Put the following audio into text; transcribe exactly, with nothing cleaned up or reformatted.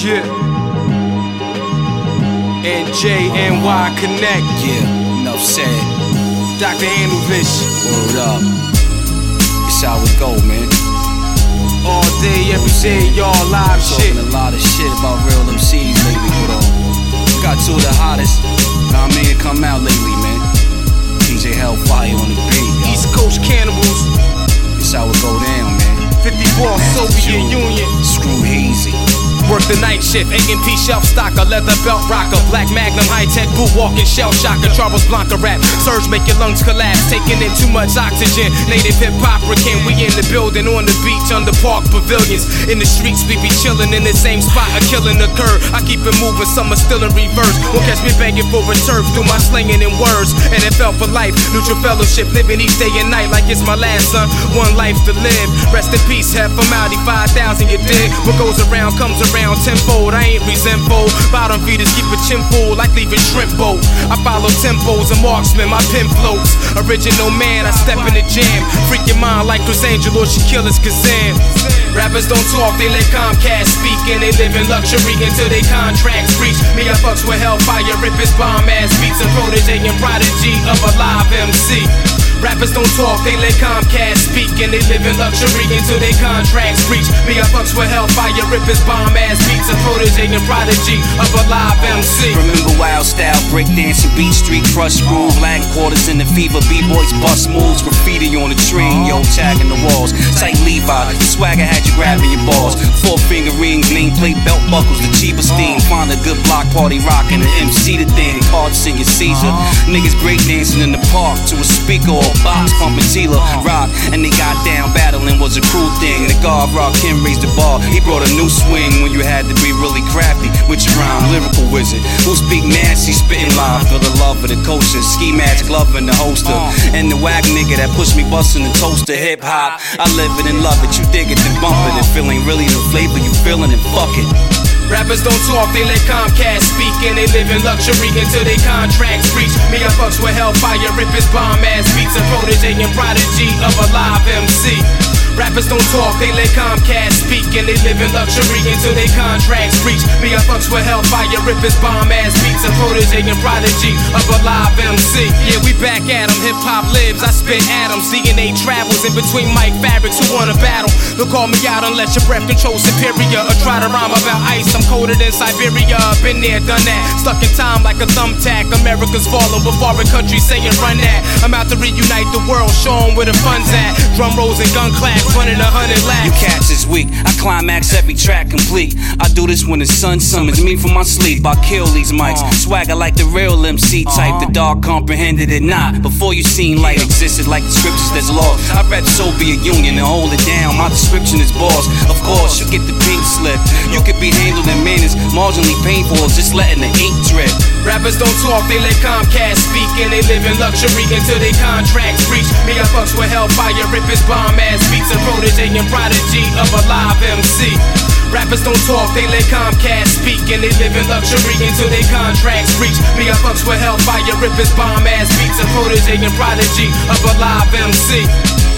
Yeah. N J N Y Connect. Yeah, enough said. Doctor Handlevish. Word up. It's how it go, man. All day, every day, y'all live shit. Talking a lot of shit about real M Cs lately, but um, got two of the hottest. Know what I mean, to come out lately, man. D J Hellfire on the beat. Yo. East Coast Cannibals. It's how it go down, man. fifty-four Soviet Union. Screw Hazy. Work the night shift, A and P shelf stocker, leather belt rocker, black magnum, high-tech boot walking, shell shocker, Charles Blanca rap, surge make your lungs collapse, taking in too much oxygen, native hip-hop can we in the building, on the beach, under park pavilions, in the streets we be chilling in the same spot, a killing occur, I keep it moving, some are still in reverse, won't catch me begging for a turf, through my slinging in words, N F L for life, neutral fellowship, living each day and night like it's my last son, one life to live, rest in peace, have formality, five thousand you dig, what goes around comes around. Around tenfold, I ain't resentful. Bottom feeders keep a chin full like leaving shrimp boat. I follow tempos and marksmen, my pen floats. Original man, I step in the jam. Freak your mind like Chris Angel or Shaquilla's Kazam. Rappers don't talk, they let Comcast speak, and they live in luxury until they contracts reach. Me, I fucks with Hellfire, rip his bomb ass beats, and protege and prodigy of a live M C. Rappers don't talk, they let Comcast speak, and they live in luxury until they contracts reach. Me, I fucks with Hellfire, rip his bomb ass beats, and protege and prodigy of a live M C. Remember wild style, breakdancing, beat street, crush groove, Latin quarters in the fever, b-boys bust moves, graffiti on the train, yo tagging the walls, tight Levi, the swagger had you grabbing your balls, four finger rings, nameplate belt buckles, the cheapest thing, find a good block party rocking, the M C the thing, card singing Caesar, niggas breakdancing in the park to a speaker or box pumping Tila rock, and they got down battling was a cruel thing. The guard rock him raised the bar, he brought a new swing when you had to be really crafty with your rhyme, lyrical wizard who speak nasty, spitting live for the love of the culture, ski mask, glove and the holster, and the whack nigga that pushed me busting the toaster. Hip hop, I live it and love it, you dig it and bump it, if it ain't really the flavor you feeling it, fuck it. Rappers don't talk, they let Comcast speak, and they live in luxury until they contracts reach. Me, I fucks with Hellfire, rip his bomb ass beats, and protege and prodigy of a live M C. Rappers don't talk, they let Comcast speak, and they live in luxury until they contracts reach. Me, I fucks with Hellfire, rip his bomb ass beats, and protege and prodigy of a live M C. Yeah, we back at 'em, hip hop lives, I spit atoms, D N A travels in between mic fabrics who wanna battle. Don't call me out unless your breath controls superior, or try to rhyme about ice, I'm colder than Siberia. Been there, done that, stuck in time like a thumbtack. America's falling with foreign countries saying run that. I'm out to reunite the world, show 'em where the fun's at. Drum rolls and gun claps, running a hundred laps. You cats is weak, I climax every track complete. I do this when the sun summons me from my sleep. I kill these mics, swagger like the real M C type. The dark comprehended it not. Before you seen light existed like the scriptures that's lost. I read Soviet Union and hold it down. My description is boss. Of course, you get the pink slip. You could be handled in minutes, marginally painful, just letting the ink drip. Rappers don't talk, they let Comcast speak, and they live in luxury until they contracts reach. Me, I fucks with Hellfire, rip his bomb ass beats, and protege and prodigy of a live M C. Rappers don't talk, they let Comcast speak, and they live in luxury until they contracts reach. Me, I fucks with Hellfire, rip his bomb ass beats, and protege and prodigy of a live M C.